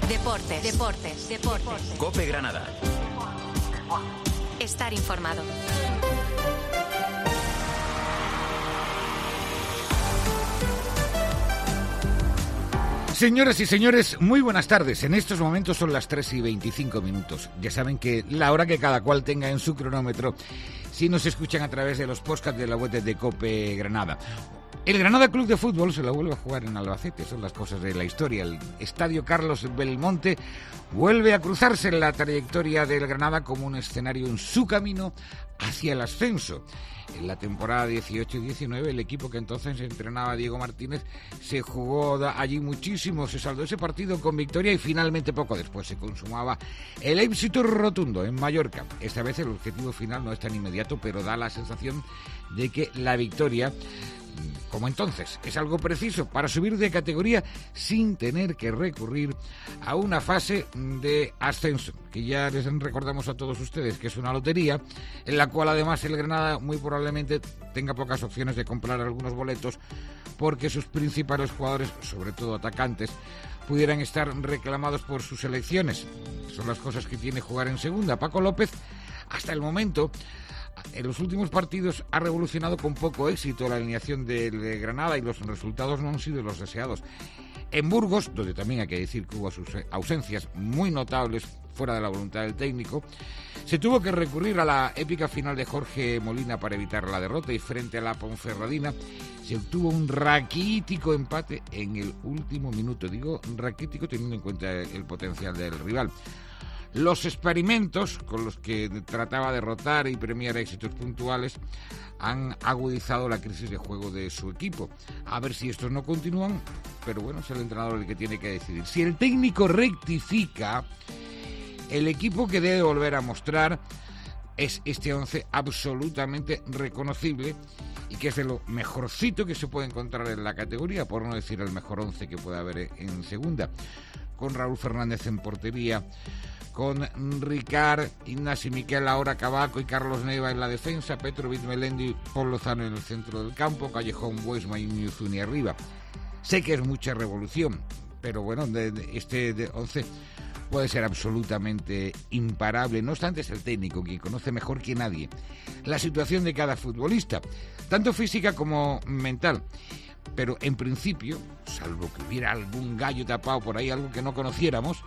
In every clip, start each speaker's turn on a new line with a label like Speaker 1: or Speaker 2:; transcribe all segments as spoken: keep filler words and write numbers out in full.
Speaker 1: Deportes, deportes, deportes.
Speaker 2: COPE Granada.
Speaker 1: Estar informado.
Speaker 3: Señoras y señores, muy buenas tardes. En estos momentos son las tres y veinticinco minutos. Ya saben que la hora que cada cual tenga en su cronómetro, si nos escuchan a través de los podcasts de la web de COPE Granada. El Granada Club de Fútbol se lo vuelve a jugar en Albacete, son las cosas de la historia. El Estadio Carlos Belmonte vuelve a cruzarse en la trayectoria del Granada como un escenario en su camino hacia el ascenso. En la temporada dieciocho diecinueve, el equipo que entonces entrenaba Diego Martínez se jugó allí muchísimo, se saldó ese partido con victoria y finalmente poco después se consumaba el éxito rotundo en Mallorca. Esta vez el objetivo final no es tan inmediato, pero da la sensación de que la victoria, como entonces, es algo preciso para subir de categoría sin tener que recurrir a una fase de ascenso, que ya les recordamos a todos ustedes que es una lotería, en la cual además el Granada muy probablemente tenga pocas opciones de comprar algunos boletos, porque sus principales jugadores, sobre todo atacantes, pudieran estar reclamados por sus selecciones. Son las cosas que tiene jugar en segunda. Paco López, hasta el momento, en los últimos partidos ha revolucionado con poco éxito la alineación del Granada y los resultados no han sido los deseados. En Burgos, donde también hay que decir que hubo sus ausencias muy notables fuera de la voluntad del técnico, se tuvo que recurrir a la épica final de Jorge Molina para evitar la derrota, y frente a la Ponferradina se obtuvo un raquítico empate en el último minuto. Digo raquítico teniendo en cuenta el potencial del rival. Los experimentos con los que trataba de derrotar y premiar éxitos puntuales han agudizado la crisis de juego de su equipo. A ver si estos no continúan, pero bueno, es el entrenador el que tiene que decidir. Si el técnico rectifica, el equipo que debe volver a mostrar es este once absolutamente reconocible y que es de lo mejorcito que se puede encontrar en la categoría, por no decir el mejor once que puede haber en segunda, con Raúl Fernández en portería, con Ricard, Ignasi Miquel, ahora Cabaco y Carlos Neva en la defensa, Petrovic, Melendi, Paul Lozano en el centro del campo, Callejón, Boisma y Ñuzuni arriba. Sé que es mucha revolución, pero bueno, de, de este de once puede ser absolutamente imparable. No obstante, es el técnico quien conoce mejor que nadie la situación de cada futbolista, tanto física como mental. Pero en principio, salvo que hubiera algún gallo tapado por ahí, algo que no conociéramos,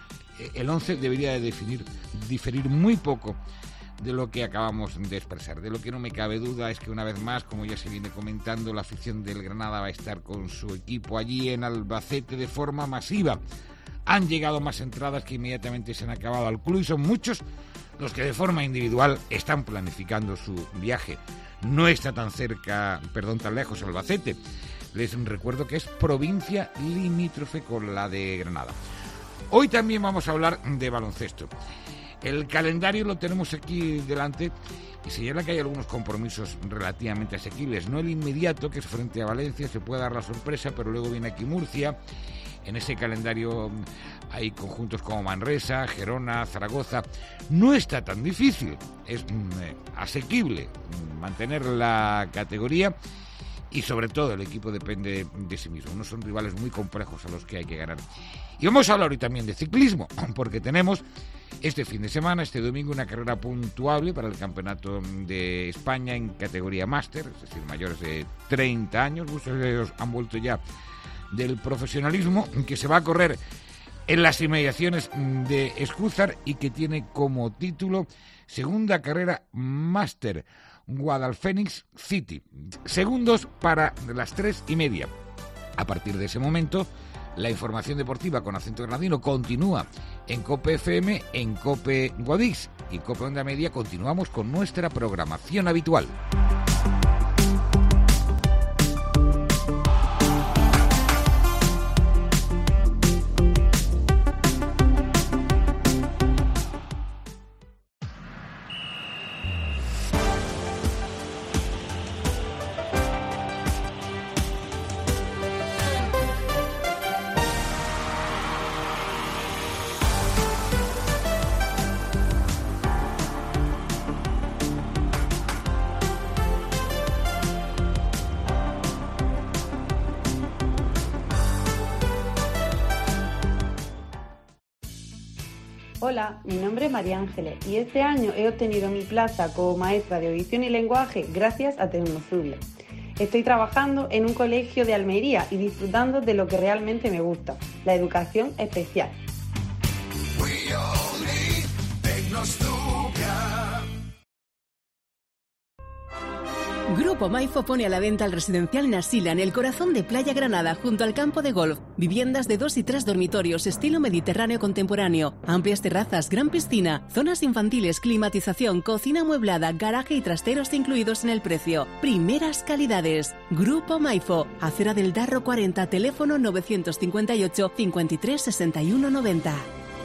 Speaker 3: el once debería de definir, diferir muy poco de lo que acabamos de expresar. De lo que no me cabe duda es que una vez más, como ya se viene comentando, la afición del Granada va a estar con su equipo allí en Albacete de forma masiva. Han llegado más entradas que inmediatamente se han acabado al club y son muchos los que de forma individual están planificando su viaje. No está tan cerca, perdón, tan lejos Albacete. Les recuerdo que es provincia limítrofe con la de Granada. Hoy también vamos a hablar de baloncesto. El calendario lo tenemos aquí delante y señala que hay algunos compromisos relativamente asequibles. No el inmediato, que es frente a Valencia, se puede dar la sorpresa, pero luego viene aquí Murcia. En ese calendario hay conjuntos como Manresa, Gerona, Zaragoza. No está tan difícil, es eh, asequible mantener la categoría. Y sobre todo el equipo depende de sí mismo. No son rivales muy complejos a los que hay que ganar. Y vamos a hablar hoy también de ciclismo, porque tenemos este fin de semana, este domingo, una carrera puntuable para el Campeonato de España en categoría máster, es decir, mayores de treinta años. Muchos de ellos han vuelto ya del profesionalismo, que se va a correr en las inmediaciones de Escúzar y que tiene como título Segunda Carrera Máster Guadalphénix City. Segundos para las tres y media. A partir de ese momento, la información deportiva con acento granadino continúa en COPE F M, en COPE Guadix y COPE Onda Media. Continuamos con nuestra programación habitual.
Speaker 2: Hola, mi nombre es María Ángeles y este año he obtenido mi plaza como maestra de audición y lenguaje gracias a Tecnozulia. Estoy trabajando en un colegio de Almería y disfrutando de lo que realmente me gusta, la educación especial.
Speaker 4: Grupo Maifo pone a la venta el residencial Nasila en el corazón de Playa Granada, junto al campo de golf. Viviendas de dos y tres dormitorios, estilo mediterráneo contemporáneo. Amplias terrazas, gran piscina, zonas infantiles, climatización, cocina amueblada, garaje y trasteros incluidos en el precio. Primeras calidades. Grupo Maifo, Acera del Darro cuarenta, teléfono novecientos cincuenta y ocho, cincuenta y tres, sesenta y uno, noventa.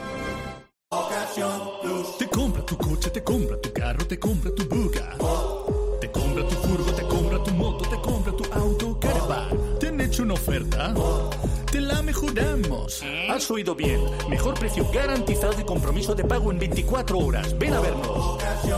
Speaker 5: Te compra tu coche, te compra tu carro, te compra tu buga. Te compra tu furgo, te compra tu moto, te compra tu auto, caravan. ¿Te han hecho una oferta? Te la mejoramos. Has oído bien. Mejor precio garantizado y compromiso de pago en veinticuatro horas. Ven a vernos.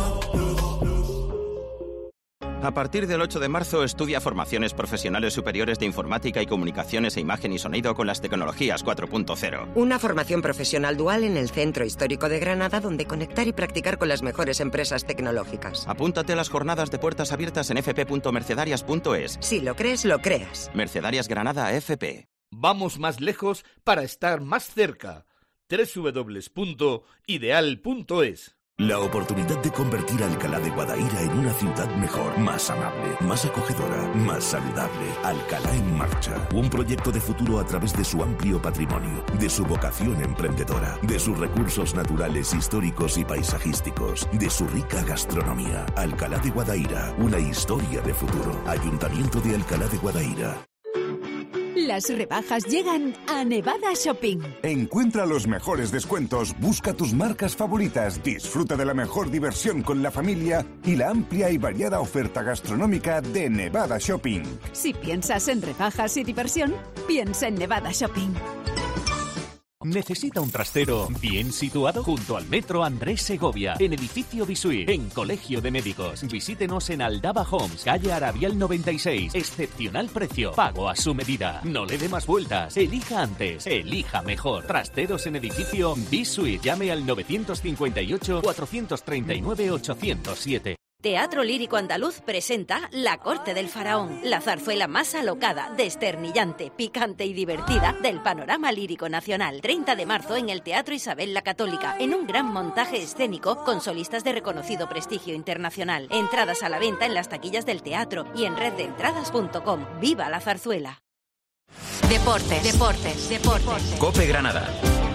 Speaker 6: A partir del ocho de marzo estudia formaciones profesionales superiores de informática y comunicaciones e imagen y sonido con las tecnologías cuatro punto cero.
Speaker 7: Una formación profesional dual en el Centro Histórico de Granada, donde conectar y practicar con las mejores empresas tecnológicas.
Speaker 6: Apúntate a las jornadas de puertas abiertas en f p punto mercedarias punto es.
Speaker 7: Si lo crees, lo creas.
Speaker 6: Mercedarias Granada F P.
Speaker 8: Vamos más lejos para estar más cerca. doble u doble u doble u punto ideal punto es.
Speaker 9: La oportunidad de convertir a Alcalá de Guadaira en una ciudad mejor, más amable, más acogedora, más saludable. Alcalá en marcha. Un proyecto de futuro a través de su amplio patrimonio, de su vocación emprendedora, de sus recursos naturales, históricos y paisajísticos, de su rica gastronomía. Alcalá de Guadaira, una historia de futuro. Ayuntamiento de Alcalá de Guadaira.
Speaker 10: Las rebajas llegan a Nevada Shopping.
Speaker 11: Encuentra los mejores descuentos, busca tus marcas favoritas, disfruta de la mejor diversión con la familia y la amplia y variada oferta gastronómica de Nevada Shopping.
Speaker 10: Si piensas en rebajas y diversión, piensa en Nevada Shopping.
Speaker 12: ¿Necesita un trastero bien situado? Junto al Metro Andrés Segovia, en Edificio Bisuit, en Colegio de Médicos. Visítenos en Aldaba Homes, calle Arabial noventa y seis. Excepcional precio, pago a su medida. No le dé más vueltas, elija antes, elija mejor. Trasteros en Edificio Bisuit. Llame al novecientos cincuenta y ocho, cuatrocientos treinta y nueve, ochocientos siete.
Speaker 13: Teatro Lírico Andaluz presenta La Corte del Faraón, la zarzuela más alocada, desternillante, picante y divertida del panorama lírico nacional. treinta de marzo en el Teatro Isabel la Católica, en un gran montaje escénico con solistas de reconocido prestigio internacional. Entradas a la venta en las taquillas del teatro y en red de entradas punto com. ¡Viva la zarzuela!
Speaker 1: Deportes, deportes, deportes.
Speaker 6: COPE Granada.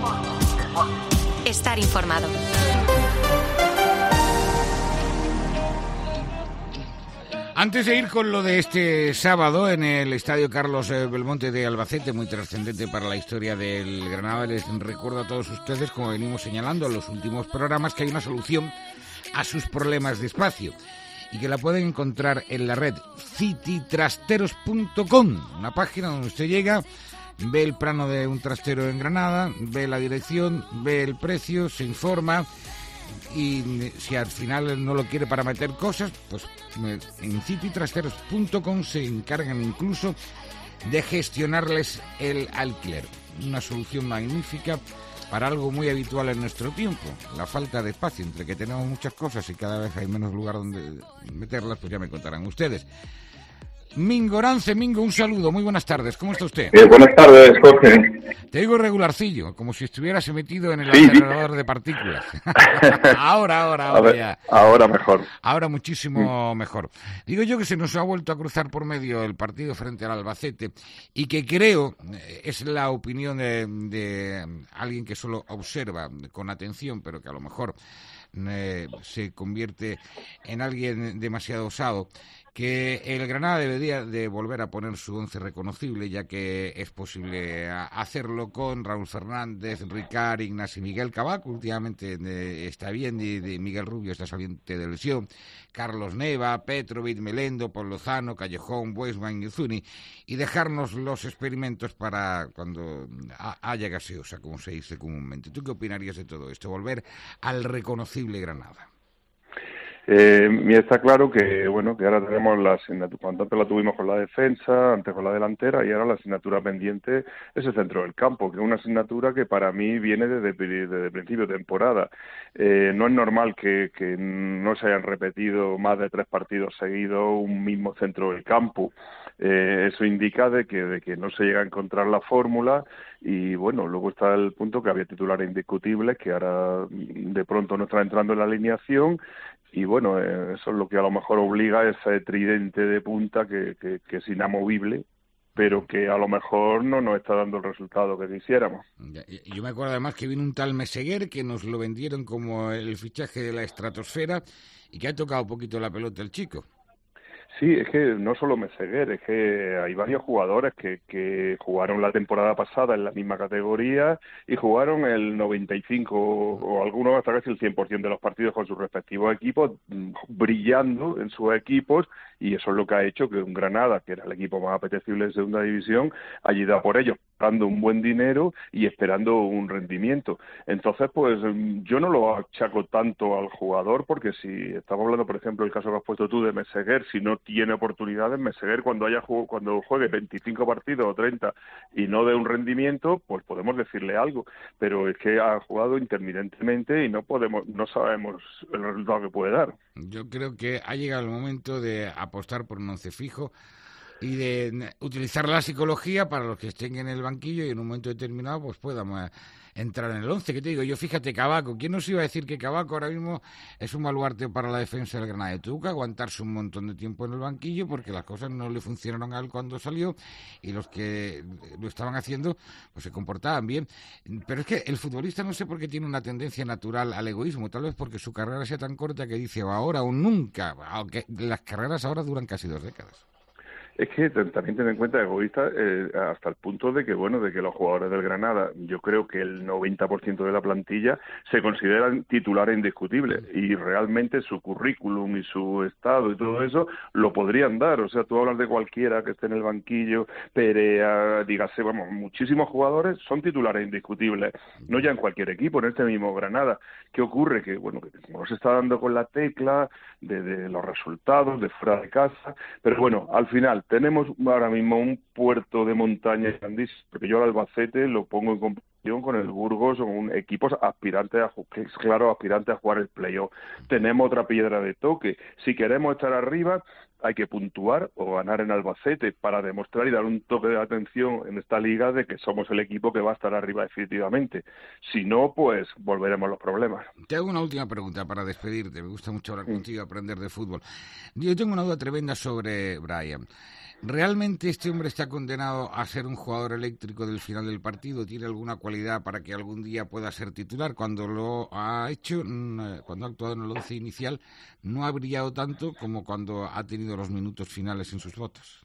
Speaker 1: Estar informado.
Speaker 3: Antes de ir con lo de este sábado en el Estadio Carlos Belmonte de Albacete, muy trascendente para la historia del Granada, les recuerdo a todos ustedes, como venimos señalando en los últimos programas, que hay una solución a sus problemas de espacio y que la pueden encontrar en la red city trasteros punto com, una página donde usted llega, ve el plano de un trastero en Granada, ve la dirección, ve el precio, se informa. Y si al final no lo quiere para meter cosas, pues en city trasteros punto com se encargan incluso de gestionarles el alquiler. Una solución magnífica para algo muy habitual en nuestro tiempo, la falta de espacio. Entre que tenemos muchas cosas y cada vez hay menos lugar donde meterlas, pues ya me contarán ustedes. Mingo Orance, Mingo, un saludo, muy buenas tardes, ¿cómo está usted?
Speaker 14: Bien, buenas tardes, Jorge.
Speaker 3: Te digo regularcillo, como si estuvieras metido en el
Speaker 14: sí.
Speaker 3: acelerador de partículas. ahora, ahora, ahora
Speaker 14: ver,
Speaker 3: ya.
Speaker 14: Ahora mejor.
Speaker 3: Ahora muchísimo mm. mejor. Digo yo que se nos ha vuelto a cruzar por medio el partido frente al Albacete y que creo, es la opinión de, de alguien que solo observa con atención, pero que a lo mejor eh, se convierte en alguien demasiado osado, que el Granada debería de volver a poner su once reconocible, ya que es posible hacerlo con Raúl Fernández, Ricard, Ignasi, Miguel Cabaco, últimamente está bien, de, de Miguel Rubio está saliente de lesión, Carlos Neva, Petrovic, Melendo, Paul Lozano, Callejón, Buesman y Zuni, y dejarnos los experimentos para cuando haya gaseosa, como se dice comúnmente. ¿Tú qué opinarías de todo esto? Volver al reconocible Granada.
Speaker 14: Eh, y está claro que, bueno, que ahora tenemos la asignatura, cuando antes la tuvimos con la defensa, antes con la delantera, y ahora la asignatura pendiente es el centro del campo, que es una asignatura que para mí viene desde, desde el principio de temporada. Eh, no es normal que, que no se hayan repetido más de tres partidos seguidos un mismo centro del campo. Eh, eso indica de que, de que no se llega a encontrar la fórmula, y bueno, luego está el punto que había titulares indiscutibles que ahora de pronto no están entrando en la alineación. Y bueno, eh, eso es lo que a lo mejor obliga a ese tridente de punta que, que, que es inamovible, pero que a lo mejor no nos está dando el resultado que quisiéramos.
Speaker 3: Yo me acuerdo además que vino un tal Meseguer que nos lo vendieron como el fichaje de la estratosfera y que ha tocado un poquito la pelota el chico.
Speaker 14: Sí, es que no solo Meseguer, es que hay varios jugadores que, que jugaron la temporada pasada en la misma categoría y jugaron el noventa y cinco o algunos hasta casi el cien por ciento de los partidos con sus respectivos equipos, brillando en sus equipos, y eso es lo que ha hecho que un Granada, que era el equipo más apetecible de segunda división, haya ido a por ellos, dando un buen dinero y esperando un rendimiento. Entonces, pues yo no lo achaco tanto al jugador, porque si estamos hablando, por ejemplo, el caso que has puesto tú de Meseguer, si no tiene oportunidades, Meseguer cuando haya jug- cuando juegue veinticinco partidos o treinta y no dé un rendimiento, pues podemos decirle algo, pero es que ha jugado intermitentemente y no podemos, no sabemos el resultado que puede dar.
Speaker 3: Yo creo que ha llegado el momento de apostar por un once fijo y de utilizar la psicología para los que estén en el banquillo y en un momento determinado pues puedan entrar en el once. ¿Qué te digo? Yo, fíjate, Cavaco, ¿quién nos iba a decir que Cavaco ahora mismo es un baluarte para la defensa del Granada? Tuvo que aguantarse un montón de tiempo en el banquillo porque las cosas no le funcionaron a él cuando salió, y los que lo estaban haciendo pues se comportaban bien. Pero es que el futbolista, no sé por qué tiene una tendencia natural al egoísmo, tal vez porque su carrera sea tan corta que dice o ahora o nunca, aunque las carreras ahora duran casi dos décadas.
Speaker 14: Es que también ten en cuenta, egoísta, eh, hasta el punto de que, bueno, de que los jugadores del Granada, yo creo que el noventa por ciento de la plantilla se consideran titulares indiscutibles, y realmente su currículum y su estado y todo eso lo podrían dar. O sea, tú hablas de cualquiera que esté en el banquillo, Perea, dígase, vamos, muchísimos jugadores son titulares indiscutibles, no ya en cualquier equipo, en este mismo Granada. ¿Qué ocurre? Que, bueno, que como nos está dando con la tecla de, de los resultados, de fuera de casa, pero bueno, al final tenemos ahora mismo un puerto de montaña grandísimo, porque yo al Albacete lo pongo en competición con el Burgos, con equipos aspirantes a, que es claro, aspirantes a jugar el playoff. Tenemos otra piedra de toque. Si queremos estar arriba, hay que puntuar o ganar en Albacete para demostrar y dar un toque de atención en esta liga de que somos el equipo que va a estar arriba definitivamente. Si no, pues volveremos a los problemas.
Speaker 3: Te hago una última pregunta para despedirte. Me gusta mucho hablar contigo y aprender de fútbol. Yo tengo una duda tremenda sobre Brian. ¿Realmente este hombre está condenado a ser un jugador eléctrico del final del partido? ¿Tiene alguna cualidad para que algún día pueda ser titular? Cuando lo ha hecho, cuando ha actuado en el once inicial, no ha brillado tanto como cuando ha tenido los minutos finales en sus botas.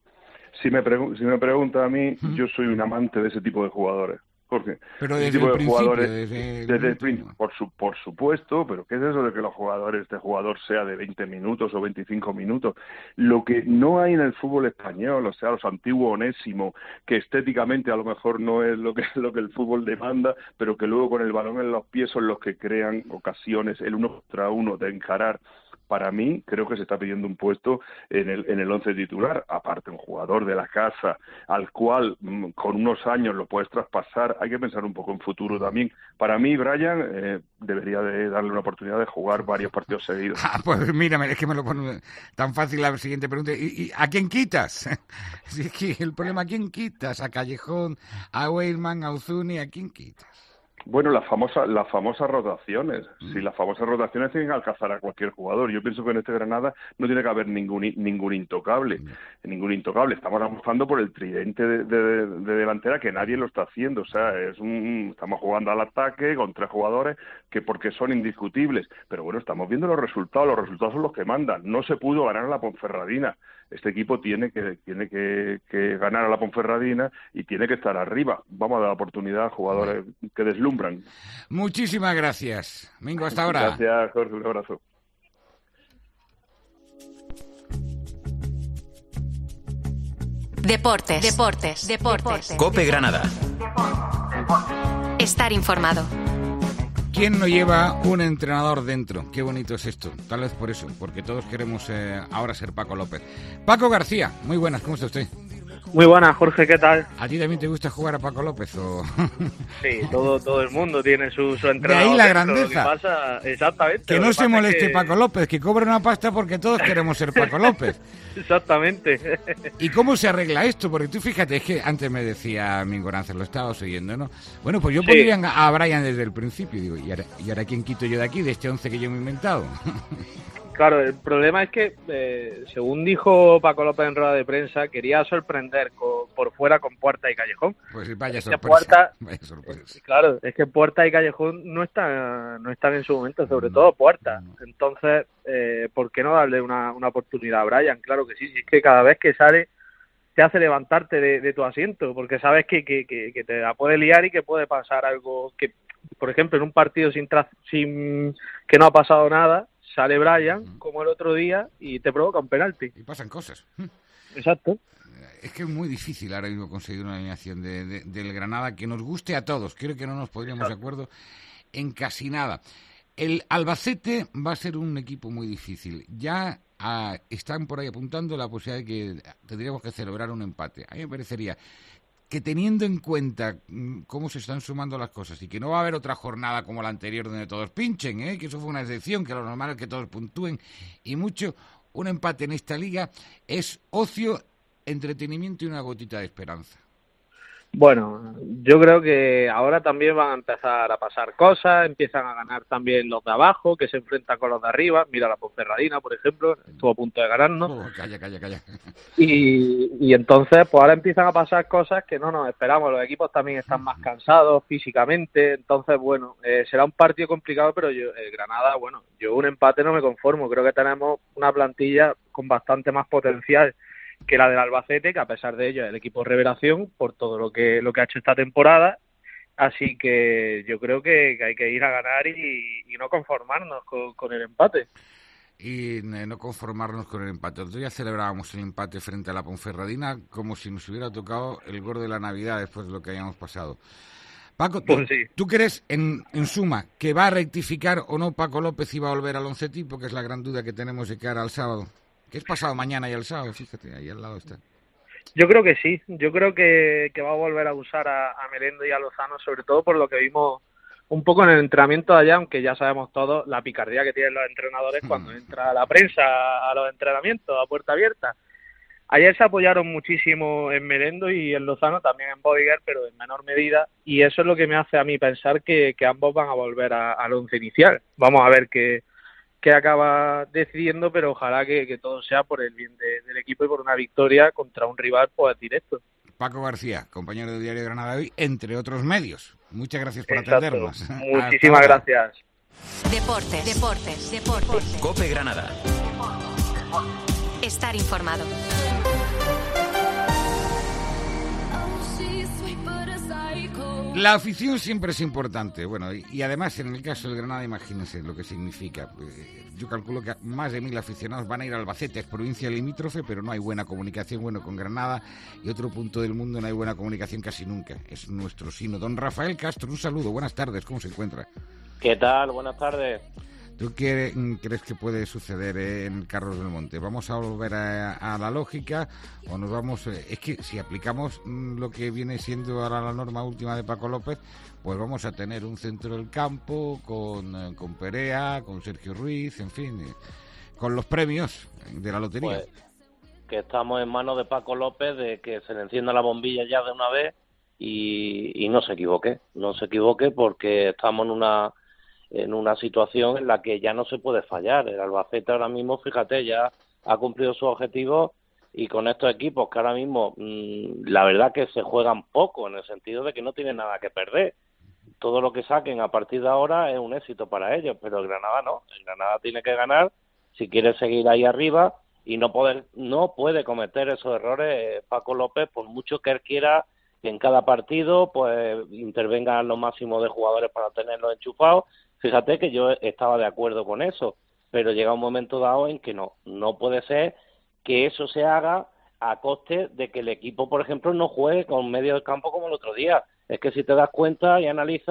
Speaker 14: Si me, pregu- si me pregunta a mí, ¿Mm? Yo soy un amante de ese tipo de jugadores. Jorge.
Speaker 3: Pero desde
Speaker 14: tipo
Speaker 3: el
Speaker 14: de
Speaker 3: principio,
Speaker 14: jugadores,
Speaker 3: desde,
Speaker 14: desde el principio, por, su, por supuesto, pero ¿qué es eso de que los jugadores, este jugador sea de veinte minutos o veinticinco minutos? Lo que no hay en el fútbol español, o sea, los antiguos Onésimo, que estéticamente a lo mejor no es lo que, lo que el fútbol demanda, pero que luego con el balón en los pies son los que crean ocasiones, el uno contra uno, de encarar. Para mí, creo que se está pidiendo un puesto en el en el once titular. Aparte, un jugador de la casa al cual mm, con unos años lo puedes traspasar. Hay que pensar un poco en futuro también. Para mí, Brian eh, debería de darle una oportunidad de jugar varios partidos seguidos.
Speaker 3: Ah, pues mira, es que me lo pone tan fácil la siguiente pregunta. ¿Y, y a quién quitas? Si es que el problema, ¿a quién quitas? ¿A Callejón, a Weilman, a Uzuni? ¿A quién quitas?
Speaker 14: Bueno, las famosas las famosas rotaciones. Si las famosas rotaciones tienen que alcanzar a cualquier jugador. Yo pienso que en este Granada no tiene que haber ningún ningún intocable. Ningún intocable. Estamos apostando por el tridente de, de, de delantera que nadie lo está haciendo. O sea, es un estamos jugando al ataque con tres jugadores que porque son indiscutibles. Pero bueno, estamos viendo los resultados. Los resultados son los que mandan. No se pudo ganar a la Ponferradina. Este equipo tiene que tiene que, que ganar a la Ponferradina y tiene que estar arriba. Vamos a dar oportunidad a jugadores que deslumbran.
Speaker 3: Muchísimas gracias. Mingo, hasta ahora.
Speaker 14: Gracias, Jorge. Un abrazo.
Speaker 1: Deportes, deportes, deportes.
Speaker 6: COPE Granada.
Speaker 1: Estar informado.
Speaker 3: ¿Quién no lleva un entrenador dentro? Qué bonito es esto. Tal vez por eso, porque todos queremos eh, ahora ser Paco López. Paco García, muy buenas, ¿cómo está usted?
Speaker 15: Muy buenas, Jorge, ¿qué tal?
Speaker 3: ¿A ti también te gusta jugar a Paco López? O...
Speaker 15: Sí, todo, todo el mundo tiene su, su entrenador.
Speaker 3: De ahí la
Speaker 15: dentro,
Speaker 3: grandeza.
Speaker 15: Lo que pasa, exactamente.
Speaker 3: Que no
Speaker 15: que
Speaker 3: se moleste
Speaker 15: que...
Speaker 3: Paco López, que cobra una pasta porque todos queremos ser Paco López.
Speaker 15: Exactamente.
Speaker 3: ¿Y cómo se arregla esto? Porque tú fíjate, es que antes me decía Mingoranza, lo estabas oyendo, ¿no? Bueno, pues yo
Speaker 15: Sí.
Speaker 3: pondría a Brian desde el principio, digo, ¿y ahora, ¿y ahora quién quito yo de aquí, de este once que yo me he inventado?
Speaker 15: Claro, el problema es que, eh, según dijo Paco López en rueda de prensa, quería sorprender co- por fuera con Puerta y Callejón.
Speaker 3: Pues vaya
Speaker 15: Es que
Speaker 3: sorpresa.
Speaker 15: Puerta,
Speaker 3: Vaya sorpresa.
Speaker 15: claro, es que Puerta y Callejón no están, no están en su momento, sobre todo Puerta. Entonces, eh, ¿por qué no darle una, una oportunidad a Brian? Claro que sí, si es que cada vez que sale te hace levantarte de, de tu asiento, porque sabes que, que, que, que te la puede liar y que puede pasar algo que, por ejemplo, en un partido sin, tra- sin que no ha pasado nada, sale Brian, como el otro día, y te provoca un penalti.
Speaker 3: Y pasan cosas.
Speaker 15: Exacto.
Speaker 3: Es que es muy difícil ahora mismo conseguir una alineación de, de- del Granada que nos guste a todos. Creo que no nos podríamos de acuerdo en casi nada. El Albacete va a ser un equipo muy difícil. Ya ah, están por ahí apuntando la posibilidad de que tendríamos que celebrar un empate. A mí me parecería que, teniendo en cuenta mm, cómo se están sumando las cosas y que no va a haber otra jornada como la anterior donde todos pinchen, ¿eh? Que eso fue una excepción, que lo normal es que todos puntúen y mucho, un empate en esta liga es ocio, entretenimiento y una gotita de esperanza.
Speaker 15: Bueno, yo creo que ahora también van a empezar a pasar cosas, empiezan a ganar también los de abajo, que se enfrentan con los de arriba. Mira la Ponferradina, por ejemplo, estuvo a punto de ganarnos.
Speaker 3: Oh, calla, calla, calla.
Speaker 15: Y, y entonces, pues ahora empiezan a pasar cosas que no nos esperamos. Los equipos también están más cansados físicamente. Entonces, bueno, eh, será un partido complicado, pero yo, el Granada, bueno, yo un empate no me conformo. Creo que tenemos una plantilla con bastante más potencial que la del Albacete, que a pesar de ello es el equipo revelación por todo lo que lo que ha hecho esta temporada. Así que yo creo que, que hay que ir a ganar y, y no conformarnos con, con el empate.
Speaker 3: Y eh, no conformarnos con el empate. El otro día celebrábamos el empate frente a la Ponferradina como si nos hubiera tocado el gol de la Navidad después de lo que hayamos pasado. Paco, ¿tú,
Speaker 15: Pues sí.
Speaker 3: ¿tú crees, en, en suma, que va a rectificar o no Paco López y va a volver al once tipo, que es la gran duda que tenemos de cara al sábado? Que es pasado mañana y el sábado, fíjate, ahí al lado está.
Speaker 15: Yo creo que sí, yo creo que, que va a volver a usar a, a Melendo y a Lozano, sobre todo por lo que vimos un poco en el entrenamiento de allá, aunque ya sabemos todos la picardía que tienen los entrenadores cuando entra la prensa a los entrenamientos a puerta abierta. Ayer se apoyaron muchísimo en Melendo y en Lozano, también en Bodiger, pero en menor medida, y eso es lo que me hace a mí pensar que, que ambos van a volver a- al once inicial. Vamos a ver qué, qué acaba decidiendo, pero ojalá que, que todo sea por el bien de- del equipo y por una victoria contra un rival pues directo.
Speaker 3: Paco García, compañero de Diario Granada Hoy, entre otros medios. Muchas gracias por
Speaker 15: Exacto.
Speaker 3: atendernos.
Speaker 15: Muchísimas
Speaker 3: Hasta ahora.
Speaker 15: gracias.
Speaker 1: Deportes, deportes, deportes.
Speaker 6: Cope Granada.
Speaker 1: Estar informado.
Speaker 3: La afición siempre es importante, bueno, y, y además en el caso del Granada, imagínense lo que significa. Eh, yo calculo que más de mil aficionados van a ir a Albacete, es provincia limítrofe, pero no hay buena comunicación, bueno, con Granada y otro punto del mundo no hay buena comunicación casi nunca, es nuestro sino. Don Rafael Castro, un saludo, buenas tardes, ¿cómo se encuentra?
Speaker 16: ¿Qué tal? Buenas tardes.
Speaker 3: ¿Tú qué mm, crees que puede suceder eh, en Carlos del Monte? ¿Vamos a volver a, a la lógica o nos vamos...? Eh, es que si aplicamos mm, lo que viene siendo ahora la norma última de Paco López, pues vamos a tener un centro del campo con, eh, con Perea, con Sergio Ruiz, en fin, eh, con los premios de la lotería.
Speaker 16: Pues que estamos en manos de Paco López de que se le encienda la bombilla ya de una vez y, y no se equivoque, no se equivoque porque estamos en una en una situación en la que ya no se puede fallar. El Albacete ahora mismo, fíjate, ya ha cumplido su objetivo y con estos equipos que ahora mismo mmm, la verdad que se juegan poco en el sentido de que no tienen nada que perder. Todo lo que saquen a partir de ahora es un éxito para ellos, pero el Granada no. El Granada tiene que ganar si quiere seguir ahí arriba y no poder, no puede cometer esos errores eh, Paco López, por mucho que él quiera que en cada partido pues intervengan lo máximo de jugadores para tenerlos enchufados. Fíjate que yo estaba de acuerdo con eso, pero llega un momento dado en que no, no puede ser que eso se haga a coste de que el equipo, por ejemplo, no juegue con medio del campo como el otro día. Es que si te das cuenta y analizas,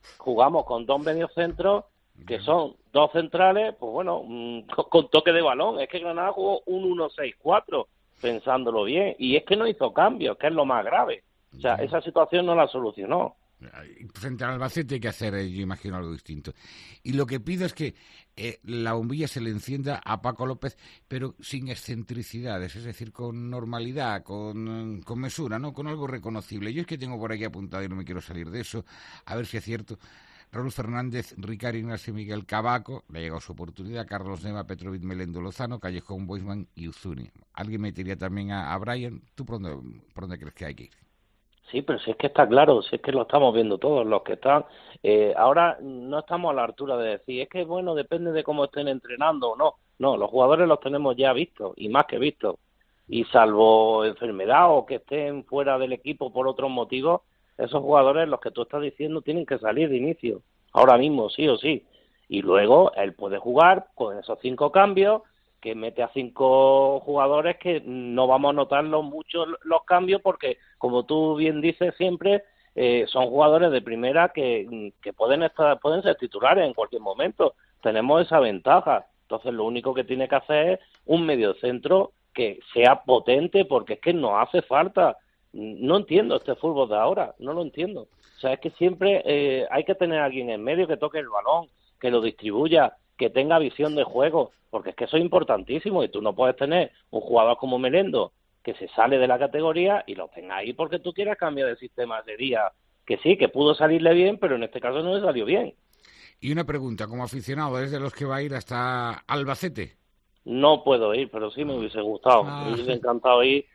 Speaker 16: jugamos con dos mediocentros, que son dos centrales, pues bueno, con, con toque de balón. Es que Granada jugó un uno seis cuatro, pensándolo bien, y es que no hizo cambios, que es lo más grave. O sea, esa situación no la solucionó.
Speaker 3: Frente al Albacete hay que hacer, yo imagino, algo distinto. Y lo que pido es que eh, la bombilla se le encienda a Paco López, pero sin excentricidades, es decir, con normalidad, con, con mesura, ¿no? Con algo reconocible. Yo es que tengo por aquí apuntado y no me quiero salir de eso, a ver si es cierto. Raúl Fernández, Ricard Ignacio, Miguel Cavaco, le ha llegado su oportunidad, Carlos Neva, Petrovic, Melendo, Lozano, Callejón, Boisman y Uzuni. ¿Alguien metería también a, a Brian? ¿Tú por dónde, por dónde crees que hay que ir?
Speaker 16: Sí, pero si es que está claro, si es que lo estamos viendo todos, los que están... Eh, ahora no estamos a la altura de decir, es que, bueno, depende de cómo estén entrenando o no. No, los jugadores los tenemos ya vistos, y más que vistos. Y salvo enfermedad o que estén fuera del equipo por otros motivos, esos jugadores, los que tú estás diciendo, tienen que salir de inicio, ahora mismo, sí o sí. Y luego él puede jugar con esos cinco cambios, que mete a cinco jugadores que no vamos a notarlos mucho los cambios porque, como tú bien dices siempre, eh, son jugadores de primera que, que pueden estar, pueden ser titulares en cualquier momento. Tenemos esa ventaja. Entonces lo único que tiene que hacer es un mediocentro que sea potente, porque es que nos hace falta. No entiendo este fútbol de ahora, no lo entiendo. O sea, es que siempre eh, hay que tener a alguien en medio que toque el balón, que lo distribuya, que tenga visión de juego, porque es que eso es importantísimo y tú no puedes tener un jugador como Melendo que se sale de la categoría y lo tenga ahí porque tú quieras cambiar de sistema de día, que sí, que pudo salirle bien, pero en este caso no le salió bien.
Speaker 3: Y una pregunta, como aficionado, ¿es de los que va a ir hasta Albacete?
Speaker 16: No puedo ir, pero sí me hubiese gustado,
Speaker 3: Ah.
Speaker 16: me hubiese encantado ir,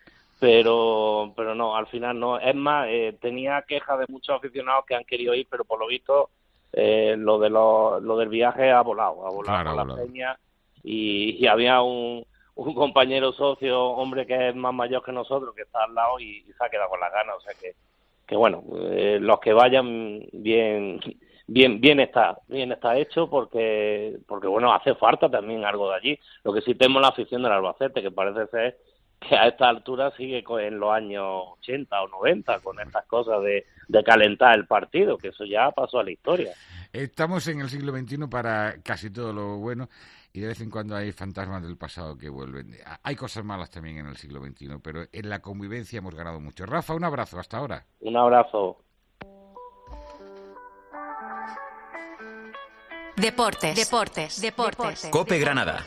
Speaker 16: pero pero no, al final no. Es más, eh, tenía quejas de muchos aficionados que han querido ir, pero por lo visto eh, lo de lo, lo del viaje ha volado, ha volado
Speaker 3: Claro,
Speaker 16: con la
Speaker 3: ha volado.
Speaker 16: peña y, y había un, un compañero socio, hombre que es más mayor que nosotros, que está al lado y, y se ha quedado con las ganas, o sea que, que bueno, eh, los que vayan bien... Bien, bien está, bien está hecho porque, porque bueno, hace falta también algo de allí. Lo que sí tenemos la afición del Albacete, que parece ser que a esta altura sigue co- en los años ochenta o noventa con estas cosas de, de calentar el partido, que eso ya pasó a la historia.
Speaker 3: Estamos en el siglo veintiuno para casi todo lo bueno y de vez en cuando hay fantasmas del pasado que vuelven. Hay cosas malas también en el siglo veintiuno, pero en la convivencia hemos ganado mucho. Rafa, un abrazo, hasta ahora.
Speaker 16: Un abrazo.
Speaker 1: Deportes. Deportes. Deportes.
Speaker 6: Cope Granada.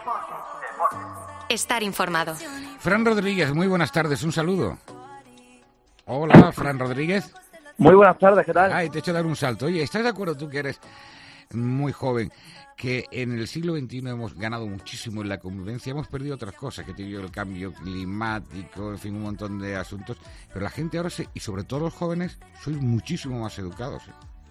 Speaker 1: Estar informado.
Speaker 3: Fran Rodríguez, muy buenas tardes, un saludo. Hola, Fran Rodríguez.
Speaker 17: Muy buenas tardes, ¿qué tal?
Speaker 3: Ay, te he hecho dar un salto. Oye, ¿estás de acuerdo tú que eres muy joven, que en el siglo veintiuno hemos ganado muchísimo en la convivencia? Hemos perdido otras cosas, que tiene el cambio climático, en fin, un montón de asuntos, pero la gente ahora, se, y sobre todo los jóvenes, sois muchísimo más educados, ¿eh?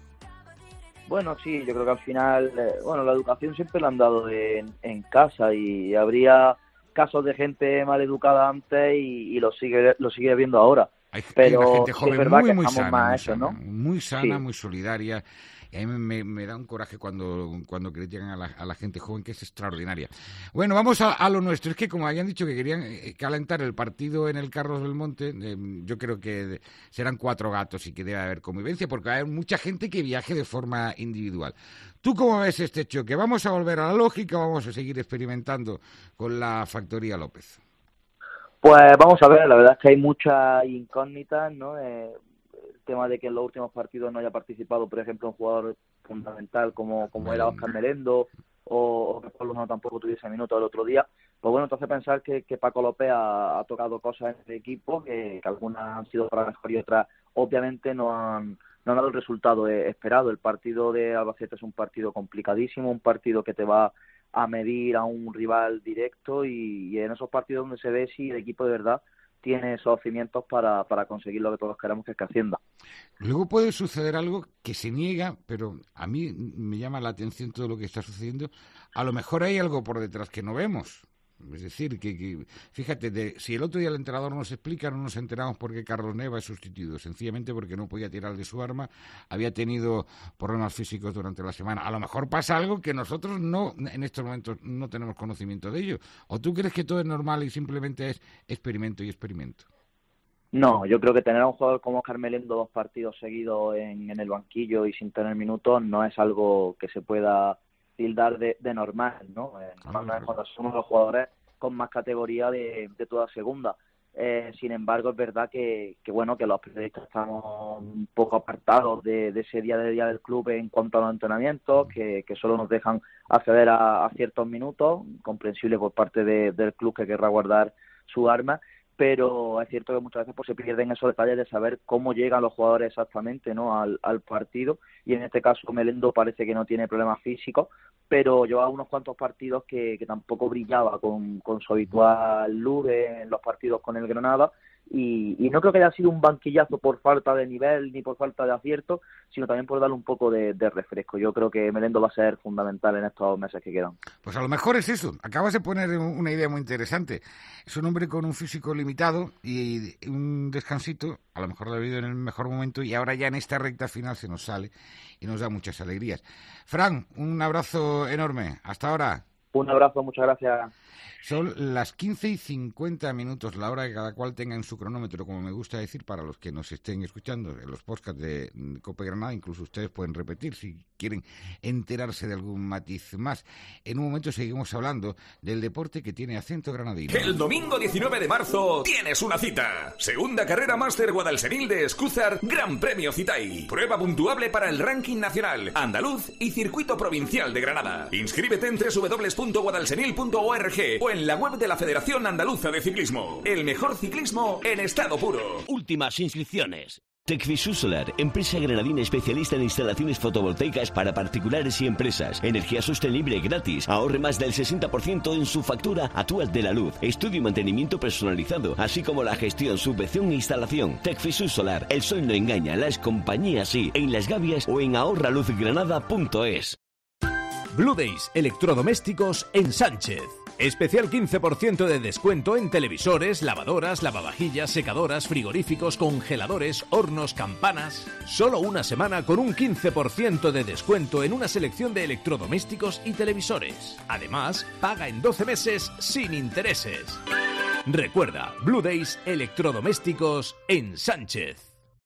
Speaker 17: Bueno, sí, yo creo que al final, eh, bueno, la educación siempre la han dado en, en casa y habría casos de gente mal educada antes y, y lo sigue lo sigue viendo ahora.
Speaker 3: Hay,
Speaker 17: Pero
Speaker 3: hay una gente
Speaker 17: sí
Speaker 3: joven
Speaker 17: es verdad
Speaker 3: muy,
Speaker 17: que
Speaker 3: muy
Speaker 17: estamos
Speaker 3: sana,
Speaker 17: más
Speaker 3: muy
Speaker 17: hechos,
Speaker 3: sana,
Speaker 17: ¿no?
Speaker 3: muy sana,
Speaker 17: Sí.
Speaker 3: muy solidaria. Y a mí me, me da un coraje cuando, cuando critican a la, a la gente joven, que es extraordinaria. Bueno, vamos a, a lo nuestro. Es que como habían dicho que querían eh, calentar el partido en el Carlos Belmonte, eh, yo creo que de- serán cuatro gatos y que debe haber convivencia, porque va a haber mucha gente que viaje de forma individual. ¿Tú cómo ves este choque? ¿Vamos a volver a la lógica o vamos a seguir experimentando con la Factoría López?
Speaker 17: Pues vamos a ver, la verdad es que hay muchas incógnitas, ¿no? Eh, el tema de que en los últimos partidos no haya participado, por ejemplo, un jugador fundamental como, como era Óscar Melendo o, o que Pablo no tampoco tuviese minutos el otro día. Pues bueno, entonces pensar que, que Paco López ha, ha tocado cosas en el equipo, que, que algunas han sido para mejor y otras obviamente no han, no han dado el resultado eh, esperado. El partido de Albacete es un partido complicadísimo, un partido que te va a medir a un rival directo y, y en esos partidos donde se ve si el equipo de verdad tiene esos cimientos para, para conseguir lo que todos queremos, que es que ascienda.
Speaker 3: Luego puede suceder algo que se niega, pero a mí me llama la atención todo lo que está sucediendo. A lo mejor hay algo por detrás que no vemos. Es decir, que, que fíjate, de, si el otro día el entrenador nos explica, no nos enteramos por qué Carlos Neva es sustituido, sencillamente porque no podía tirar de su arma, había tenido problemas físicos durante la semana. A lo mejor pasa algo que nosotros no, en estos momentos no tenemos conocimiento de ello. ¿O tú crees que todo es normal y simplemente es experimento y experimento?
Speaker 17: No, yo creo que tener a un jugador como Óscar Melendo dos partidos seguidos en, en el banquillo y sin tener minutos no es algo que se pueda tildar de, de normal, ¿no? Eh, normal no es uno de los jugadores con más categoría de, de toda segunda. Eh, sin embargo, es verdad que, que bueno que los periodistas estamos un poco apartados de, de ese día de día del club en cuanto a los entrenamientos, que, que solo nos dejan acceder a, a ciertos minutos, comprensible por parte de, del club que querrá guardar su arma, pero es cierto que muchas veces pues se pierden esos detalles de saber cómo llegan los jugadores exactamente, ¿no?, al, al partido, y en este caso Melendo parece que no tiene problemas físicos, pero llevaba unos cuantos partidos que, que tampoco brillaba con, con su habitual luz en los partidos con el Granada, y, y no creo que haya sido un banquillazo por falta de nivel ni por falta de acierto, sino también por darle un poco de, de refresco. Yo creo que Melendo va a ser fundamental en estos meses que quedan.
Speaker 3: Pues a lo mejor es eso. Acabas de poner una idea muy interesante. Es un hombre con un físico limitado y un descansito, a lo mejor lo ha habido en el mejor momento, y ahora ya en esta recta final se nos sale y nos da muchas alegrías. Fran, un abrazo enorme. Hasta ahora.
Speaker 17: Un abrazo, muchas gracias.
Speaker 3: Son las quince y cincuenta minutos, la hora que cada cual tenga en su cronómetro, como me gusta decir, para los que nos estén escuchando en los podcasts de COPE Granada. Incluso ustedes pueden repetir si quieren enterarse de algún matiz más. En un momento seguimos hablando del deporte que tiene acento granadino.
Speaker 18: El domingo diecinueve de marzo tienes una cita. Segunda carrera Máster Guadalsenil de Escúzar, Gran Premio Citay. Prueba puntuable para el ranking nacional, andaluz y circuito provincial de Granada. Inscríbete en doble u doble u doble u punto guadalsenil punto org o en la web de la Federación Andaluza de Ciclismo. El mejor ciclismo en estado puro.
Speaker 19: Últimas inscripciones. Tecfisur Solar, empresa granadina especialista en instalaciones fotovoltaicas para particulares y empresas. Energía sostenible gratis. Ahorre más del sesenta por ciento en su factura actual de la luz. Estudio y mantenimiento personalizado, así como la gestión, subvención e instalación. Tecfisur Solar, el sol no engaña, las compañías sí. En Las Gavias o en ahorra luz granada punto es.
Speaker 20: Blue Days, electrodomésticos en Sánchez. Especial quince por ciento de descuento en televisores, lavadoras, lavavajillas, secadoras, frigoríficos, congeladores, hornos, campanas. Solo una semana con un quince por ciento de descuento en una selección de electrodomésticos y televisores. Además, paga en doce meses sin intereses. Recuerda, Blue Days, electrodomésticos en Sánchez.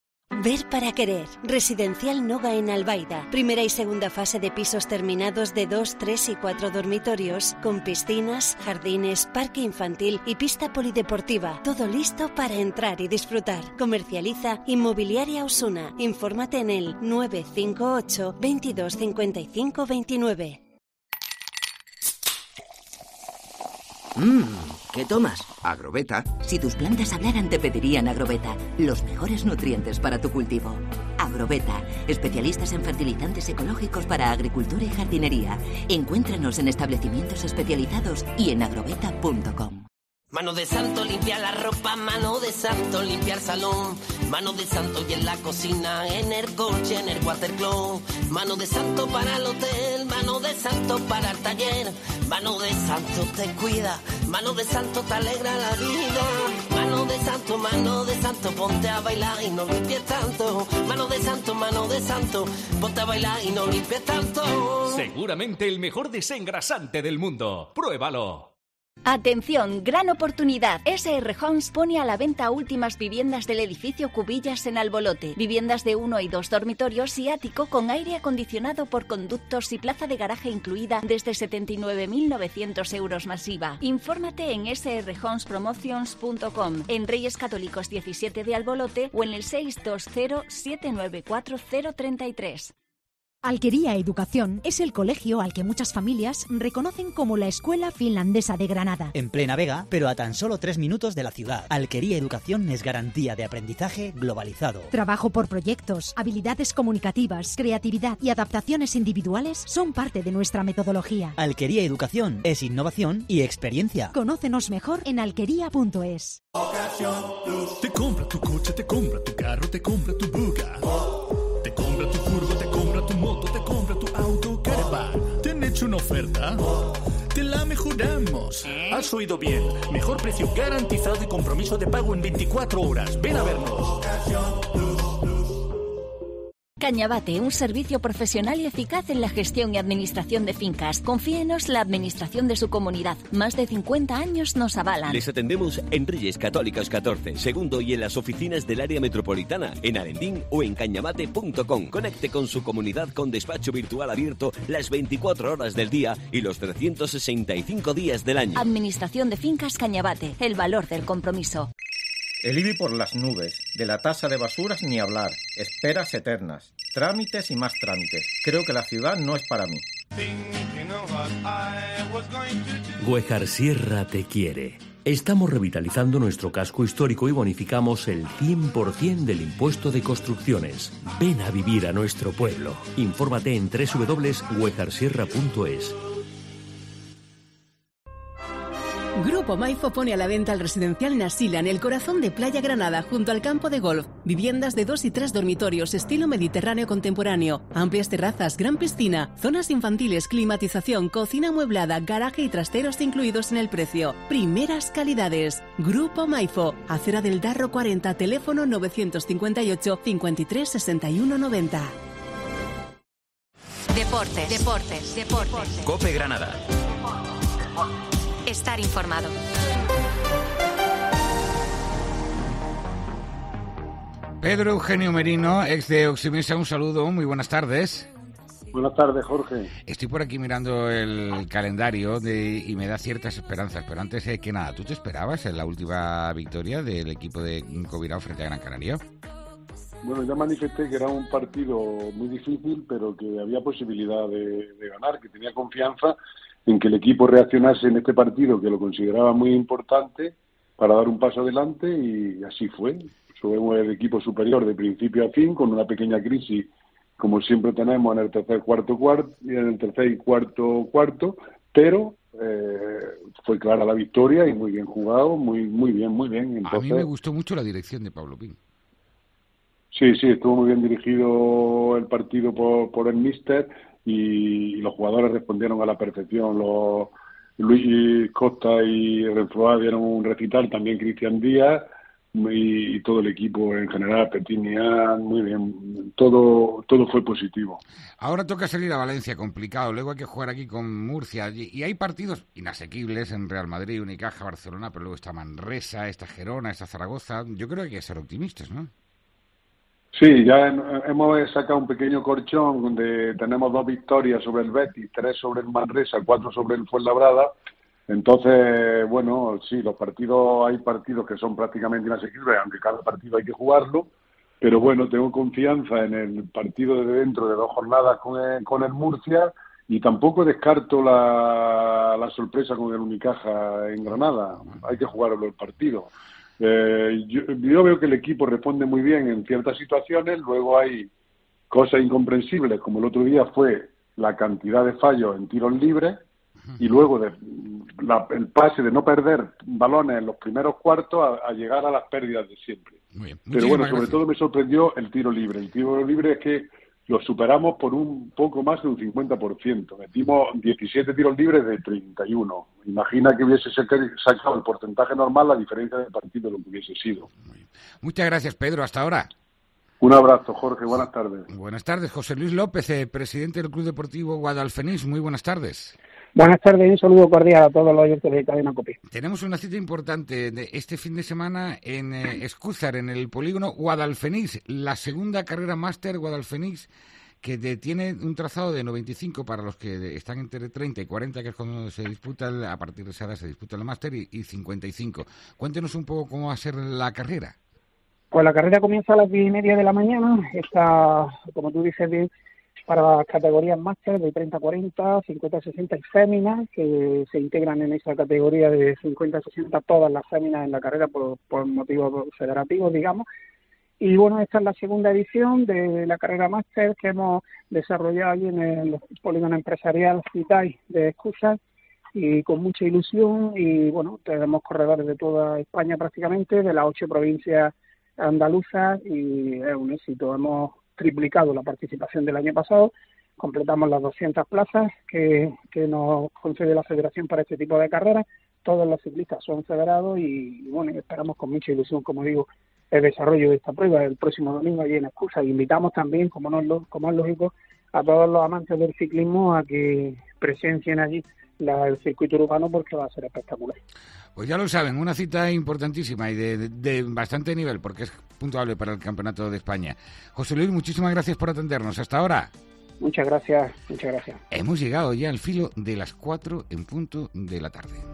Speaker 21: Ver para querer. Residencial Noga en Albaida. Primera y segunda fase de pisos terminados de dos, tres y cuatro dormitorios, con piscinas, jardines, parque infantil y pista polideportiva. Todo listo para entrar y disfrutar. Comercializa Inmobiliaria Osuna. Infórmate en el nueve cinco ocho, veintidós cincuenta y cinco veintinueve.
Speaker 22: Mmm, ¿qué tomas?
Speaker 23: Agrobeta.
Speaker 22: Si tus plantas hablaran te pedirían Agrobeta, los mejores nutrientes para tu cultivo. Agrobeta, especialistas en fertilizantes ecológicos para agricultura y jardinería. Encuéntranos en establecimientos especializados y en agrobeta punto com.
Speaker 24: Mano de santo limpia la ropa, mano de santo limpia el salón, mano de santo y en la cocina, en el coche, en el watercloak, mano de santo para el hotel, mano de santo para el taller, mano de santo te cuida, mano de santo te alegra la vida, mano de santo, mano de santo, ponte a bailar y no limpies tanto, mano de santo, mano de santo, ponte a bailar y no limpies tanto.
Speaker 20: Seguramente el mejor desengrasante del mundo. ¡Pruébalo!
Speaker 25: Atención, gran oportunidad. S R Homes pone a la venta últimas viviendas del edificio Cubillas en Albolote. Viviendas de uno y dos dormitorios y ático con aire acondicionado por conductos y plaza de garaje incluida desde setenta y nueve mil novecientos euros masiva. Infórmate en s r homes promotions punto com, en Reyes Católicos diecisiete de Albolote o en el seis dos cero, siete nueve cuatro, cero tres tres.
Speaker 26: Alquería Educación es el colegio al que muchas familias reconocen como la Escuela Finlandesa de Granada.
Speaker 27: En plena Vega, pero a tan solo tres minutos de la ciudad. Alquería Educación es garantía de aprendizaje globalizado.
Speaker 26: Trabajo por proyectos, habilidades comunicativas, creatividad y adaptaciones individuales son parte de nuestra metodología.
Speaker 27: Alquería Educación es innovación y experiencia.
Speaker 26: Conócenos mejor en alquería punto es.
Speaker 5: Te compra tu coche, te compra tu carro, te compra tu buga. Te compra tu furgo, te compra tu moto, te compra tu auto, caravan. ¿Te han hecho una oferta? Te la mejoramos. Has oído bien. Mejor precio garantizado y compromiso de pago en veinticuatro horas. Ven a vernos.
Speaker 25: Cañabate, un servicio profesional y eficaz en la gestión y administración de fincas. Confíenos, la administración de su comunidad. Más de cincuenta años nos avalan.
Speaker 19: Les atendemos en Reyes Católicos catorce, segundo y en las oficinas del área metropolitana, en Alendín o en cañabate punto com. Conecte con su comunidad con despacho virtual abierto las veinticuatro horas del día y los trescientos sesenta y cinco días del año.
Speaker 25: Administración de Fincas Cañabate, el valor del compromiso.
Speaker 2: El I B I por las nubes, de la tasa de basuras ni hablar, esperas eternas, trámites y más trámites. Creo que la ciudad no es para mí.
Speaker 4: Güejar Sierra te quiere. Estamos revitalizando nuestro casco histórico y bonificamos el cien por ciento del impuesto de construcciones. Ven a vivir a nuestro pueblo. Infórmate en doble u doble u doble u punto güejar sierra punto es.
Speaker 7: Grupo Maifo pone a la venta el residencial Nasila en el corazón de Playa Granada, junto al campo de golf. Viviendas de dos y tres dormitorios, estilo mediterráneo contemporáneo. Amplias terrazas, gran piscina, zonas infantiles, climatización, cocina amueblada, garaje y trasteros incluidos en el precio. Primeras calidades. Grupo Maifo, Acera del Darro cuarenta, teléfono novecientos cincuenta y ocho, cincuenta y tres, sesenta y uno, noventa.
Speaker 1: Deportes, deportes, deportes.
Speaker 6: COPE Granada.
Speaker 1: Estar informado.
Speaker 3: Pedro Eugenio Merino, ex de Oximesa, un saludo, muy buenas tardes.
Speaker 8: Buenas tardes, Jorge.
Speaker 3: Estoy por aquí mirando el calendario de, y me da ciertas esperanzas, pero antes eh, que nada, ¿tú te esperabas en la última victoria del equipo de Cobirao frente a Gran Canaria?
Speaker 8: Bueno, ya manifesté que era un partido muy difícil, pero que había posibilidad de, de ganar, que tenía confianza en que el equipo reaccionase en este partido, que lo consideraba muy importante para dar un paso adelante, y así fue. Somos el equipo superior de principio a fin, con una pequeña crisis, como siempre tenemos en el tercer cuarto cuarto y en el tercer y cuarto cuarto, pero eh, fue clara la victoria y muy bien jugado, muy muy bien, muy bien. Entonces,
Speaker 3: a mí me gustó mucho la dirección de Pablo Pin.
Speaker 8: Sí, sí, estuvo muy bien dirigido el partido por, por el míster, y los jugadores respondieron a la perfección. Los Luis Costa y Renfroa dieron un recital, también Cristian Díaz y, y todo el equipo en general, Petinian, muy bien, todo todo fue positivo.
Speaker 3: Ahora toca salir a Valencia, complicado, luego hay que jugar aquí con Murcia, y, y hay partidos inasequibles en Real Madrid, Unicaja, Barcelona, pero luego está Manresa, está Gerona, está Zaragoza. Yo creo que hay que ser optimistas, ¿no?
Speaker 8: Sí, ya hemos sacado un pequeño colchón donde tenemos dos victorias sobre el Betis, tres sobre el Manresa, cuatro sobre el Fuenlabrada. Entonces, bueno, sí, los partidos, hay partidos que son prácticamente inasequibles, aunque cada partido hay que jugarlo. Pero bueno, tengo confianza en el partido de dentro de dos jornadas con el, con el Murcia, y tampoco descarto la, la sorpresa con el Unicaja en Granada. Hay que jugarlo el partido. Eh, yo, yo veo que el equipo responde muy bien en ciertas situaciones, luego hay cosas incomprensibles, como el otro día fue la cantidad de fallos en tiros libres, y luego de, la, el pase de no perder balones en los primeros cuartos a, a llegar a las pérdidas de siempre. Pero bueno, sobre todo me sorprendió el tiro libre. El tiro libre es que lo superamos por un poco más de un cincuenta por ciento. Metimos diecisiete tiros libres de treinta y uno. Imagina que hubiese sacado el porcentaje normal, la diferencia del partido, lo que hubiese sido.
Speaker 3: Muchas gracias, Pedro. Hasta ahora.
Speaker 8: Un abrazo, Jorge. Buenas tardes.
Speaker 3: Buenas tardes. José Luis López, eh, presidente del Club Deportivo Guadalfenís. Muy buenas tardes.
Speaker 9: Buenas tardes y un saludo cordial a todos los oyentes de Cadena COPE.
Speaker 3: Tenemos una cita importante de este fin de semana en eh, Escúzar, en el polígono Guadalfenís, la segunda carrera máster Guadalfenís, que de, tiene un trazado de noventa y cinco para los que están entre treinta y cuarenta, que es cuando se disputa, el, a partir de esa edad se disputa el máster, y, y cincuenta y cinco. Cuéntenos un poco cómo va a ser la carrera.
Speaker 9: Pues la carrera comienza a las diez y media de la mañana, está, como tú dices bien, para las categorías máster de treinta a cuarenta, cincuenta a sesenta y féminas, que se integran en esa categoría de cincuenta a sesenta todas las féminas en la carrera por, por motivos federativos, digamos. Y bueno, esta es la segunda edición de la carrera máster que hemos desarrollado allí en el polígono empresarial Citay de Escúzar, y con mucha ilusión. Y bueno, tenemos corredores de toda España prácticamente, de las ocho provincias andaluzas, y es un éxito. Hemos triplicado la participación del año pasado, completamos las doscientas plazas que, que nos concede la federación para este tipo de carreras. Todos los ciclistas son federados y, y bueno, esperamos con mucha ilusión, como digo, el desarrollo de esta prueba el próximo domingo allí en Escúzar. Invitamos también, como, no, es lo, como es lógico, a todos los amantes del ciclismo a que presencien allí la, el circuito urbano, porque va a ser espectacular.
Speaker 3: Pues ya lo saben, una cita importantísima y de, de, de bastante nivel, porque es puntuable para el Campeonato de España. José Luis, muchísimas gracias por atendernos. Hasta ahora.
Speaker 9: Muchas gracias, muchas gracias.
Speaker 3: Hemos llegado ya al filo de las cuatro en punto de la tarde.